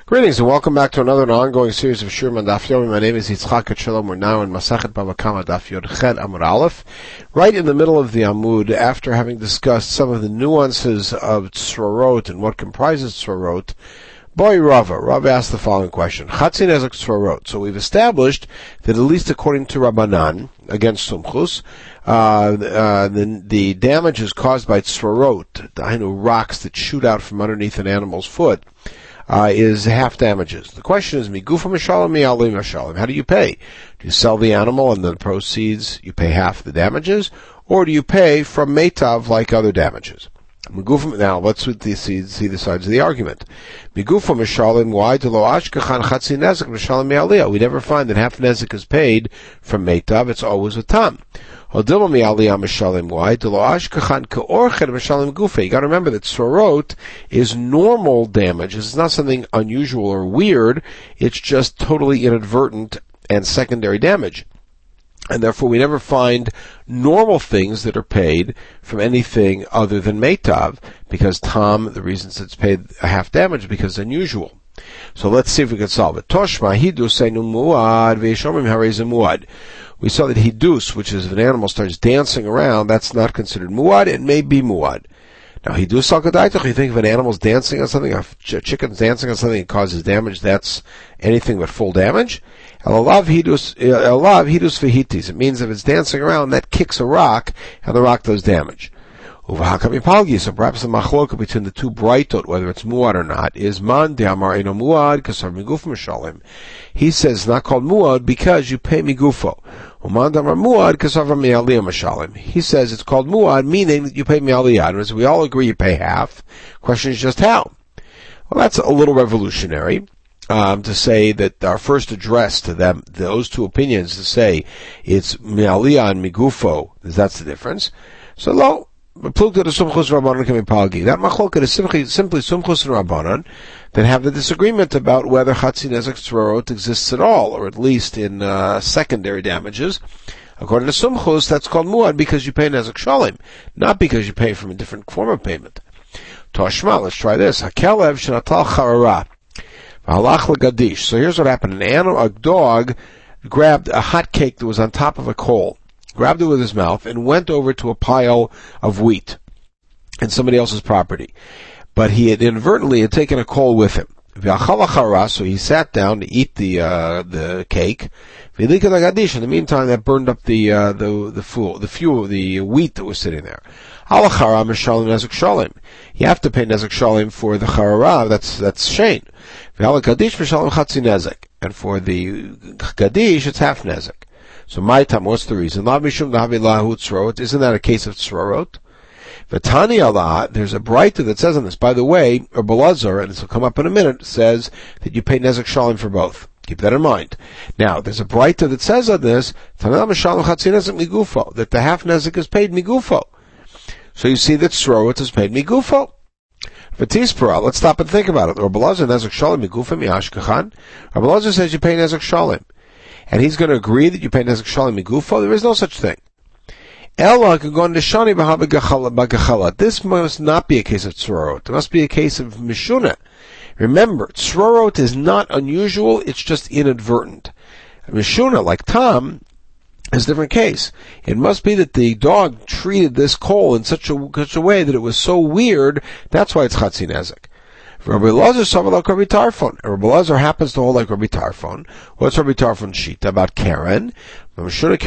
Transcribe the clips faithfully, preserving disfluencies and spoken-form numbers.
Greetings and welcome back to another ongoing series of Shurim on Daf Yomi. My name is Yitzchak Shalom. We're now in Masachet Bava Kama Daf Yod Chet Amud Aleph, right in the middle of the Amud, after having discussed some of the nuances of Tzrorot and what comprises Tzrorot. Boy Rava, Rava asked the following question: Chatzin Nezek Tzrorot. So we've established that at least according to Rabbanan, against Sumchus, uh, uh, the, the damage is caused by Tzrorot, the rocks that shoot out from underneath an animal's foot. Uh, is half damages. The question is, Migufa Mashalim, Mi'ali Mashalim. How do you pay? Do you sell the animal and the proceeds, you pay half the damages? Or do you pay from Meitav like other damages? Migufa, now let's see, see the sides of the argument. Migufa Mashalim, why? We never find that half nezek is paid from Meitav, it's always a tam. You gotta remember that Tzrorot is normal damage. It's not something unusual or weird. It's just totally inadvertent and secondary damage. And therefore we never find normal things that are paid from anything other than Meitav, because Tam, the reasons it's paid a half damage, because it's unusual. So let's see if we can solve it. Toshma, Hidu Seinu Muad, Ve'eshomim Hareza Muad. We saw that hidus, which is if an animal starts dancing around, that's not considered muad. It may be muad. Now, hidus al kadaitach, you think if an animal's dancing on something, a chicken's dancing on something that causes damage, that's anything but full damage. Elav hidus, elav hidus vehitis. It means if it's dancing around, that kicks a rock, and the rock does damage. Uvahakam yipalgi, so perhaps the machloka between the two brightot, whether it's muad or not, is man de'amar eno muad, kasar miguf mashalim. He says it's not called muad because you pay migufo. He says it's called muad, meaning that you pay mi'aliyah. As we all agree, you pay half. Question is just how. Well, that's a little revolutionary, um, to say that our first address to them, those two opinions, to say it's mi'aliyah and migufo, that's the difference. So, lo, that machlokes is simply, simply sumchus and rabbanon that have the disagreement about whether chatzin nezek tzrorot exists at all, or at least in uh, secondary damages. According to sumchus, that's called muad because you pay nezek shalim, not because you pay from a different form of payment. Toshma, let's try this. Hakelev shenatal charara v'halach legadish. So here's what happened: an animal, a dog, grabbed a hot cake that was on top of a coal, grabbed it with his mouth, and went over to a pile of wheat in somebody else's property. But he had inadvertently had taken a coal with him. So he sat down to eat the uh, the cake. In the meantime, that burned up the uh, the the fuel, the fuel, the wheat that was sitting there. You have to pay nezek shalim for the charara. That's that's shane. And for the gadish, it's half nezek. So my time, what's the reason? Isn't that a case of tzrorot? V'tani Allah, there's a brayta that says on this. By the way, Rebbe Lazar, and this will come up in a minute, says that you pay nezek shalim for both. Keep that in mind. Now, there's a brayta that says on this, that the half nezek is paid migufo. So you see that tzrorot is paid migufo. V'tispera, let's stop and think about it. Rebbe Lazar, nezek shalim migufo mi'ashkachan. Rebbe Lazar says you pay nezek shalim. And he's going to agree that you pay nezek shalim migufo. There is no such thing. Ella can go into shani b'gachala. This must not be a case of tzrorot. It must be a case of mishuna. Remember, tzrorot is not unusual. It's just inadvertent. Mishuna, like Tom, is a different case. It must be that the dog treated this coal in such a such a way that it was so weird. That's why it's chatzin nezek. Rabbi Lazar saw like Rabbi Tarfon. Rabbi Lazar happens to hold like Rabbi Tarfon. What's Rabbi Tarfon's shita about Karen? Remember Rabbi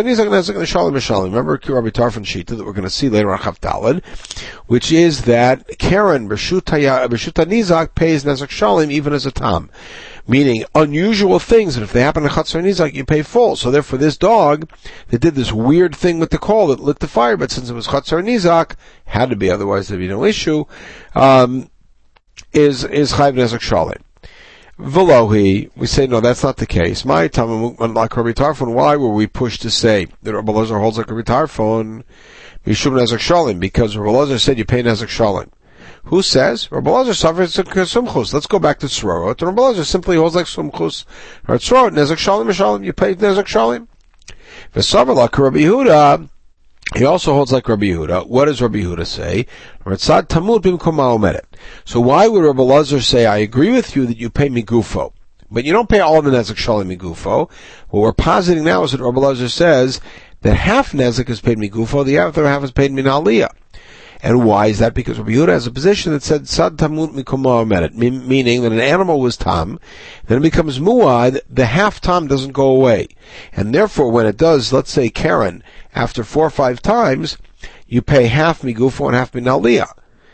Rabbi Tarfon's shita that we're going to see later on Chav Daled, which is that Karen B'shuta Nizak pays nezek shalim even as a tam, meaning unusual things. And if they happen to Chatzar Nizak, you pay full. So therefore, this dog that did this weird thing with the coal that lit the fire, but since it was Chatzar Nizak, had to be, otherwise there'd be no issue. Um, is is chayv nezek shalim. Velohi, we say no, that's not the case. My time, like Rabbi Tarfon, why were we pushed to say that Rabbi Lazar holds like Rabbi Tarfon? Mishum nezek shalim, because Rabbi Lazar said you pay nezek shalim. Who says? Rabbi Lazar suffers sumchus. Let's go back to tzrorot. Rabbi Lazar simply holds like sumchus. Or tzrorot nezek shalim shalim. You pay nezek shalim. V'savar like Rabbi Yehuda. He also holds like Rabbi Yehuda. What does Rabbi Yehuda say? So why would Rabbi Elazar say, I agree with you that you pay migufo, but you don't pay all the nezek shalim migufo? What we're positing now is that Rabbi Elazar says that half nezek is paid migufo, the other half is paid min aliyah. And why is that? Because Rabbi Yehuda has a position that said sad tamut mikoma omedet, meaning that an animal was tam, then it becomes muad, the half tam doesn't go away. And therefore when it does, let's say Karen, after four or five times, you pay half migufo and half min aliyah.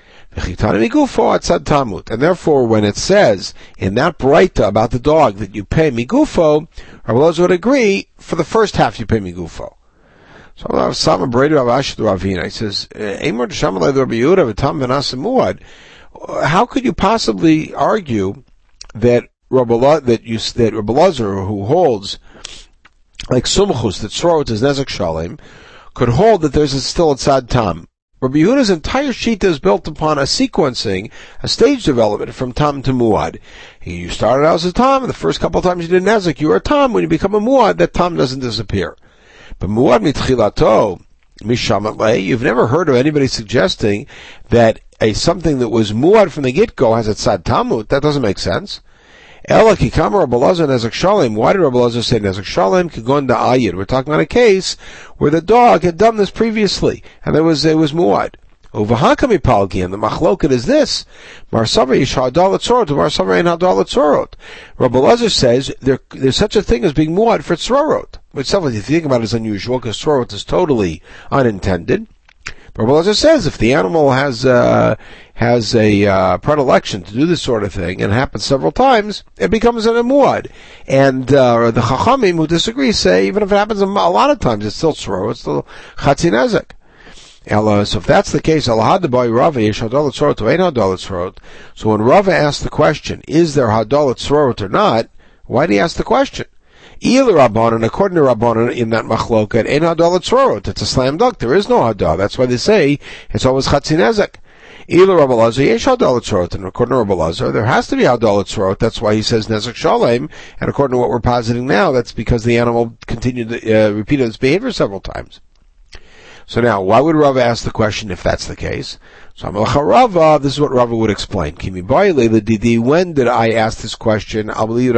And therefore when it says in that braita about the dog that you pay migufo, Rabbi Elazar would agree, for the first half you pay migufo. So Sama Breda Rav Ashad Ravina, he says, Eimor Deshamalei Rabbi Yehuda v'tam v'nasa muad. How could you possibly argue that Rabbi that you that Rabbi Elazar, who holds like Sumchus that Srot is Nezek Shalim, could hold that there's a still a tzad tam? Rabbi Yehuda's entire shita is built upon a sequencing, a stage development from tam to muad. You started out as a tam, and the first couple of times you did Nezek, you were a tam. When you become a muad, that tam doesn't disappear. But muad mitchilato mishamat, you've never heard of anybody suggesting that a something that was muad from the get-go has a tzad tamut. That doesn't make sense. Ela kikama Rabbi Elazar nezek shalim. Why did Rabbi Elazar say nezek shalim? Kigon da'ayid. We're talking about a case where the dog had done this previously, and there was it was muad. Uvahakami palgi, and the machloket is this: Marsavar yish hadalat tzorot, Marsavar ein hadalat tzorot. Rabbi Elazar says there, there's such a thing as being muad for tzorot, which something if you think about it is unusual because tzorot is totally unintended. Rabbi Elazar says if the animal has uh, has a uh, predilection to do this sort of thing and happens several times, it becomes an muad. And uh, the chachamim who disagree say even if it happens a lot of times, it's still tzorot, it's still chatzi nezek. So if that's the case, so when Rava asked the question, is there hadalat tzorot or not, why did he ask the question? Either Rabbanan, according to Rabbanan in that machloket, ain't hadalat tzorot. It's a slam dunk. There is no hadah. That's why they say it's always chatzi nezek. Either Rabbi Elazar, yesh hadalat tzorot, and according to Rabbi Elazar, there has to be hadalat tzorot. That's why he says nezek shalem. And according to what we're positing now, that's because the animal continued to uh, repeat its behavior several times. So now, why would Rava ask the question if that's the case? So Rava, this is what Rava would explain. When did I ask this question?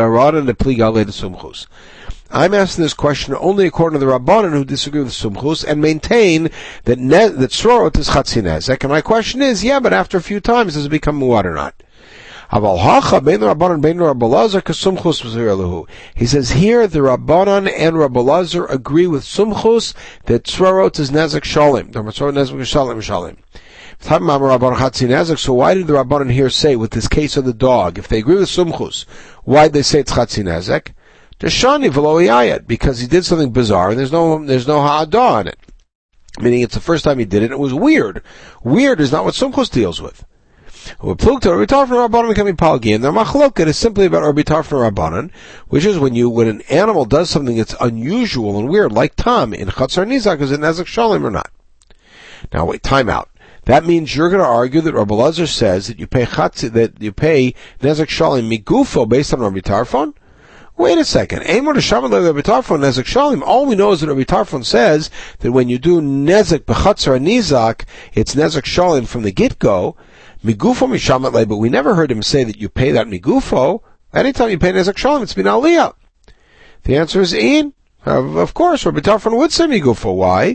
I'm asking this question only according to the Rabbanan who disagree with Sumchus and maintain that ne- that Srorot is Chatzi Nezek. And my question is, yeah, but after a few times, does it become muad or not? He says here the Rabbanan and Rabbi Elazar agree with Sumchus that Tzrarot is Nezek Shalim. So why did the Rabbanan here say with this case of the dog, if they agree with Sumchus, why did they say it's Chatzi Nezek? Because he did something bizarre and there's no there's no ha'adah on it. Meaning it's the first time he did it and it was weird. Weird is not what Sumchus deals with. And the machloket is simply about Rabbi Tarfon Rabbanan, which is when you when an animal does something that's unusual and weird, like Tam in Chatzar Nizak, is it Nezek Shalim or not? Now wait, time out. That means you're going to argue that Rabbi Elazar says that you pay Chatzi, that you pay Nezek Shalim migufo based on Rabbi Tarfon? Wait a second. All we know is that Rabbi Tarfon says that when you do Nezek b'chatzar nizak, it's Nezek Shalim from the get-go. Migufo mishamat le, but we never heard him say that you pay that migufo. Anytime you pay Nezek Shalim, it's bin aliyah. The answer is in. Uh, of course, Rabbi Tarfon would say migufo. Why?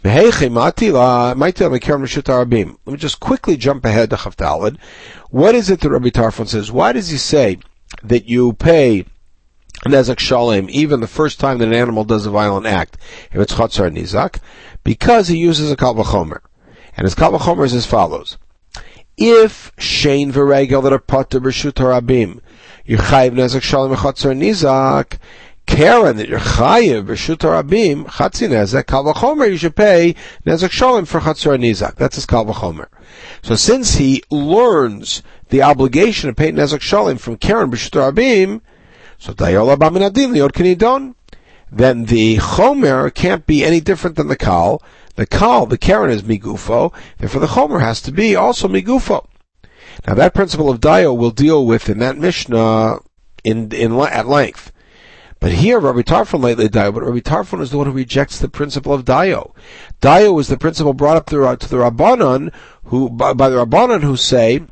Let me just quickly jump ahead to Chavdalad. What is it that Rabbi Tarfon says? Why does he say that you pay Nezek Shalim even the first time that an animal does a violent act, if it's Chatzar Nizak? Because he uses a Kal V'chomer. And his Kal V'chomer is as follows. If Shein V'regel that are Pater B'Shut HaRabim, you chayiv Nezek Shalim Chatzar Nizak, Karen that you're chayiv B'Shut HaRabim, Chatzi Nezek, Kal V'chomer, you should pay Nezek Shalim for Chatzar Nizak. That's his Kal V'chomer. So since he learns the obligation to pay Nezek Shalim from Karen B'Shut HaRabim, so Dayola B'Minadin Liot Kenidon, then the Chomer can't be any different than the Kal. The Kal, the Karen is Migufo, therefore the Chomer has to be also Migufo. Now that principle of Dayo we'll deal with in that Mishnah in, in, at length. But here, Rabbi Tarfon lately Dayo, but Rabbi Tarfon is the one who rejects the principle of Dayo. Dayo is the principle brought up to the, to the Rabbanon, who, by, by the Rabbanon who say,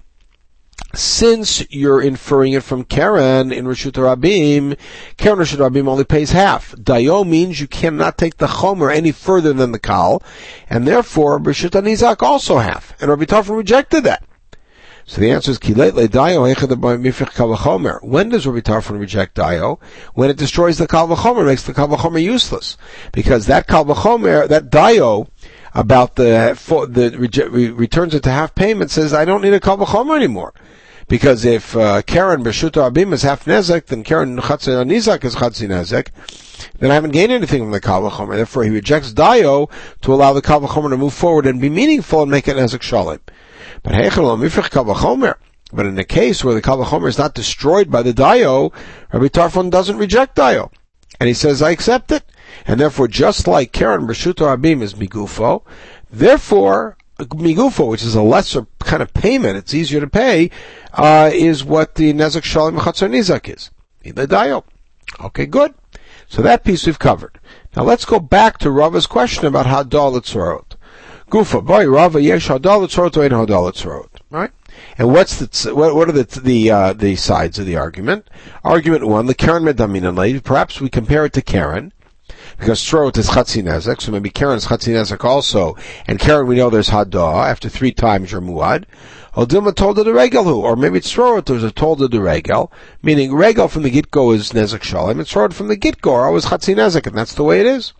since you're inferring it from Karen in Reshut Rabim, Karen Reshut Rabim only pays half. Dayo means you cannot take the Chomer any further than the Kal, and therefore Reshut Nizak also half. And Rabbi Tarfon rejected that. So the answer is Kiletle Dayo Hechad Mifich Kal V'Chomer. When does Rabbi Tarfon reject Dayo? When it destroys the Kal V'Chomer, makes the Kal V'Chomer useless, because that Kal V'Chomer, that Dayo about the for, the re, returns it to half payment says I don't need a Kal V'Chomer anymore. Because if uh, Karen B'Shut Rabim is half Nezek, then Karen Chatzi Nizak is Chatzi Nezek, then I haven't gained anything from the Kal V'Chomer. Therefore, he rejects Dayo to allow the Kal V'Chomer to move forward and be meaningful and make it Nezek Shalim. But Heichel Mifich Kal V'Chomer. But in the case where the Kal V'Chomer is not destroyed by the Dayo, Rabbi Tarfon doesn't reject Dayo. And he says, I accept it. And therefore, just like Karen B'Shut Rabim is Migufo, therefore, Migufo, which is a lesser kind of payment, it's easier to pay, uh, is what the Nezek Shalim Chatzar Nizak is. The Dayo. Okay, good. So that piece we've covered. Now let's go back to Rava's question about Hadal Tzorot. Gufa, boy, Rava, yesh Hadal Tzorot or ain't Hadal Tzorot. Right? And what's the, what, what are the, the, uh, the sides of the argument? Argument one, the Karen Medamin lady, perhaps we compare it to Karen, because Tzorot is Chatzi Nezek, so maybe Karen is Chatzi Nezek also, and Karen we know there's Hadah, after three times you're Muad. Or Dilma told her the Regel who, or maybe it's Tzorot there's a told her the Regel, meaning Regel from the Gitgo is Nezek Shalom, and Tzorot from the Gitgo are always Chatzi Nezek, and that's the way it is.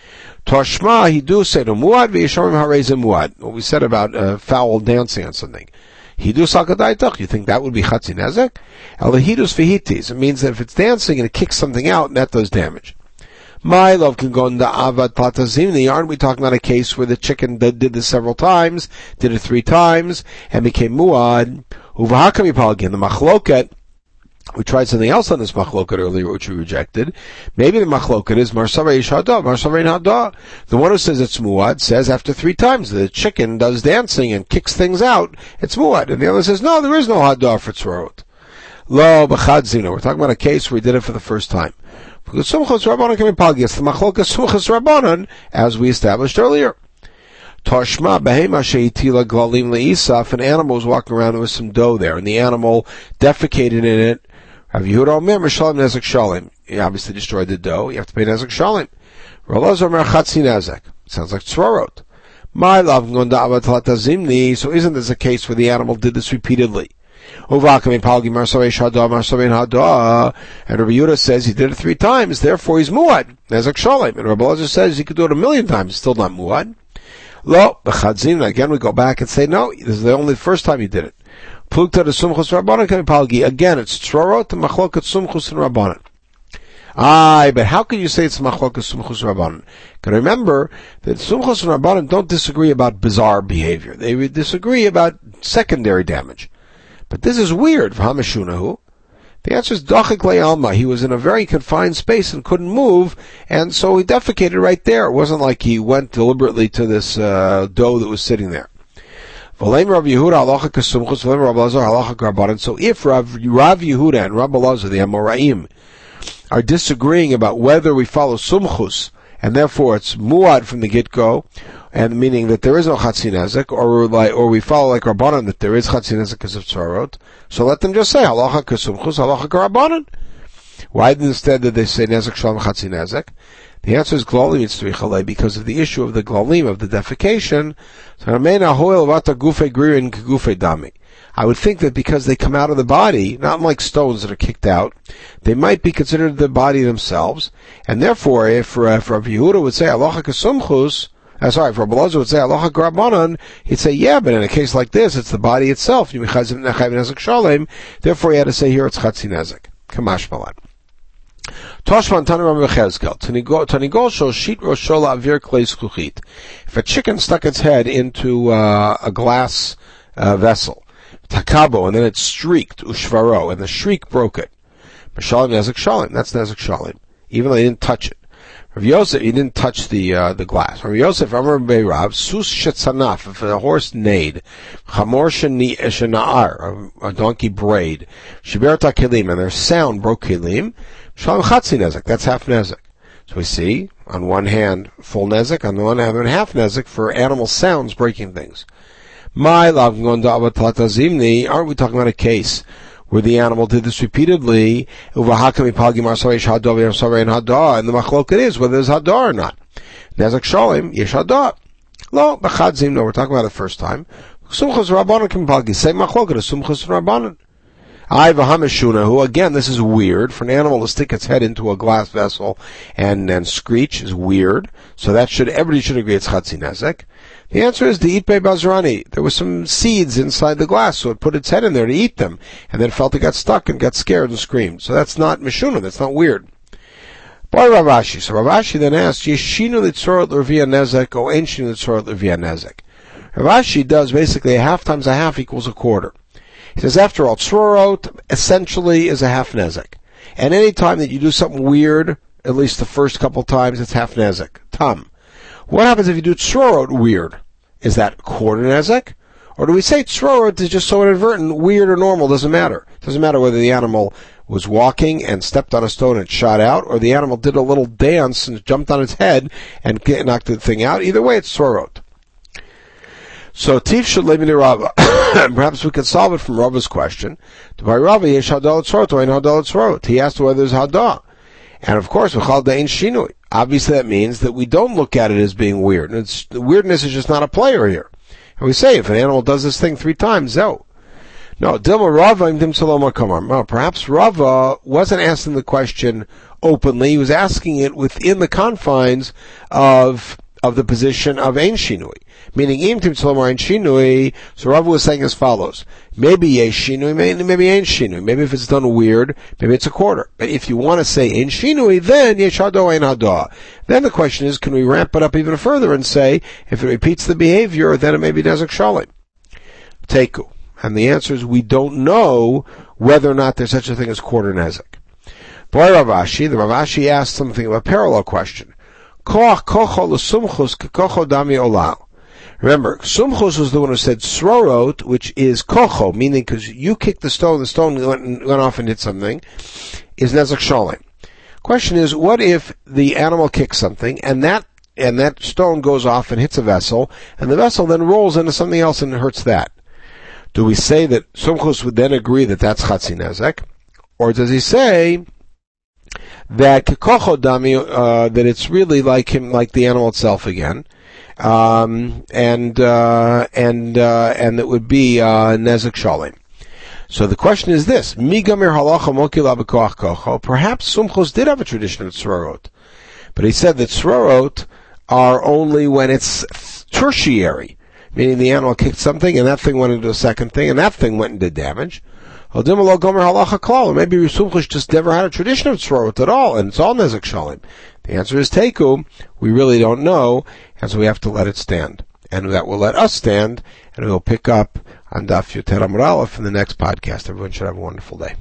Toshma Hidu said to Muad, v'yishorim harei Muad. What we said about uh, foul dancing on something. Hidu Salkadaitach, you think that would be Chatzi Nezek? El Hidus Vihitis, it means that if it's dancing and it kicks something out, that does damage. My love can go into Avad Platazimni. Aren't we talking about a case where the chicken did, did this several times, did it three times, and became Muad? Uvahakami Palgin, the Machloket. We tried something else on this Machloket earlier, which we rejected. Maybe the Machloket is Marsavei Shada, Marsavei Hada. The one who says it's Muad says after three times the chicken does dancing and kicks things out, it's Muad. And the other says, no, there is no Hada for Tzorot. Lo B'chadzina. We're talking about a case where we did it for the first time. Because Sumchus Rabbanon can be Palgias, the Machlokas Sumchus Rabbanon, as we established earlier. Toshma Behema Sheitila Glalim Le'isaf, an animal was walking around, there was some dough there, and the animal defecated in it. Rav Yehuda Omer, Mishalim Nezek Shalim. He obviously destroyed the dough, you have to pay Nezek Shalim. Rolaz Omer Chatzi Nezek. Sounds like Tzorot. My love, Gonda Avat Zimni, so isn't this a case where the animal did this repeatedly? And Rabbi Yehuda says he did it three times, therefore he's Muad. Nezek Shalim. And Rabbi Elazar says he could do it a million times, still not Muad. Lo, b'chadzin, again we go back and say, no, this is the only first time he did it. Plukta de Sumchus Rabbanan can be Palgi. Again, it's Tzorot and Machloket Sumchus and Rabbanan. Aye, but how can you say it's Machloket Sumchus Rabbanan? Can remember that Sumchus and Rabbanan don't disagree about bizarre behavior. They disagree about secondary damage. But this is weird for Hamashunahu. The answer is Dachik Le'alma. He was in a very confined space and couldn't move, and so he defecated right there. It wasn't like he went deliberately to this uh, dough that was sitting there. So if Rav, Rav Yehuda and Rav Elazar, the Amoraim, are disagreeing about whether we follow Sumchus, and therefore it's Muad from the get-go, and meaning that there is no Chatzi Nezek, or like, or we follow like Rabbanan that there is Chatzi Nezek because of Tzorot. So let them just say Halacha Kesumchus, Halacha Rabbanan. Why instead did they say Nezek Shalom Chatzi Nezek? The answer is Glalim Yitzrichalei, because of the issue of the Glalim, of the defecation. I would think that because they come out of the body, not like stones that are kicked out, they might be considered the body themselves, and therefore, if, uh, if Rav Yehuda would say Halacha Kesumchus, Uh, sorry, if Rabbi Elazar would say Halacha Rabbanan, he'd say, yeah, but in a case like this, it's the body itself. Therefore, he had to say here it's Chatzi Nezek. Kamash Malan. Toshman Tanur Mechezkel. Tanigol shol shit roshola avir klei zkuchit. If a chicken stuck its head into uh, a glass uh, vessel, takabo, and then it streaked, ushvaro, and the shriek broke it. Mashalim Nezek Shalim. That's Nezek Shalim. Even though they didn't touch it. Rav Yosef, he didn't touch the uh, the glass. Rav Yosef, Amar Beirav, Sus Shetzanaf, if a horse neighed, Chamor Shenaar, a donkey brayed, Shiberta Kelim, and their sound broke Kelim, Shalom Chatzi Nezek, that's half Nezek. So we see, on one hand, full Nezek, on the one hand, half Nezek for animal sounds breaking things. My Aren't we talking about a case where the animal did this repeatedly, and the machlok it is whether there's hadar or not. Nezek Shalom, yesh hadar. Lo, b'chadzim, no, we're talking about it the first time. Sumchus Rabbanan can palgi, same machlok, it's Sumchus Rabbanan. I v'hameshuna, who again, this is weird, for an animal to stick its head into a glass vessel and, and screech is weird, so that should, everybody should agree it's Chatzi Nezek. The answer is the Itbe Bazrani. There were some seeds inside the glass, so it put its head in there to eat them, and then felt it got stuck and got scared and screamed. So that's not Meshuna, that's not weird. By Ravashi. So Ravashi then asked, Yeshinu Litzorot L'Rvia Nezek, or Enshinu Litzorot L'Rvia Nezek. Ravashi does basically a half times a half equals a quarter. He says, after all, Tzorot essentially is a half Nezek. And any time that you do something weird, at least the first couple times, it's half Nezek. Tam. What happens if you do Tzorot weird? Is that quarter Nezek? Or do we say Tzorot is just so inadvertent, weird or normal, doesn't matter. It doesn't matter whether the animal was walking and stepped on a stone and shot out, or the animal did a little dance and jumped on its head and knocked the thing out. Either way, it's Tzorot. So Tif should leave me to Rava. Perhaps we could solve it from Rava's question. By Rava, yesh hadal tzorot, or ein hadal tzorot. He asked whether there's hadah. And of course, v'chal de'ein shinui. Obviously that means that we don't look at it as being weird. And it's, the weirdness is just not a player here. And we say, if an animal does this thing three times, zo. No, Dilma Rava im dim saloma kamar. Well, perhaps Rava wasn't asking the question openly. He was asking it within the confines of of the position of ein shinui. Meaning, im tim saloma ein shinui, so Rava was saying as follows. Maybe yesh shinui, maybe, maybe ein shinui. Maybe if it's done weird, maybe it's a quarter. But if you want to say ein shinui, then yesh hado ein hada. Then the question is, can we ramp it up even further and say, if it repeats the behavior, then it may be nezek shalom. Teku. And the answer is, we don't know whether or not there's such a thing as quarter nezek. Boy Ravashi, the Ravashi asked something of a parallel question. Koach kocho l'sumchus kocho dami olal. Remember, Sumchus was the one who said Srorot, which is Kocho, meaning because you kicked the stone, the stone went, went off and hit something, is Nezek Shalom. Question is, what if the animal kicks something, and that and that stone goes off and hits a vessel, and the vessel then rolls into something else and hurts that? Do we say that Sumchus would then agree that that's Chatzi Nezek? Or does he say that Kocho Dami, uh, that it's really like him, like the animal itself again? Um, and, uh, and, uh, and it would be, uh, Nezek Shalom. So the question is this, Migamir halacha mokila b'koach kocho. Perhaps Sumchus did have a tradition of tzrorot. But he said that tzrorot are only when it's tertiary. Meaning the animal kicked something and that thing went into a second thing and that thing went and did damage. Maybe Sumchus just never had a tradition of tzrorot at all, and it's all Nezek Shalom. The answer is Teku. We really don't know, and so we have to let it stand. And that will let us stand, and we'll pick up on Daf Yoter Amud Aleph in the next podcast. Everyone should have a wonderful day.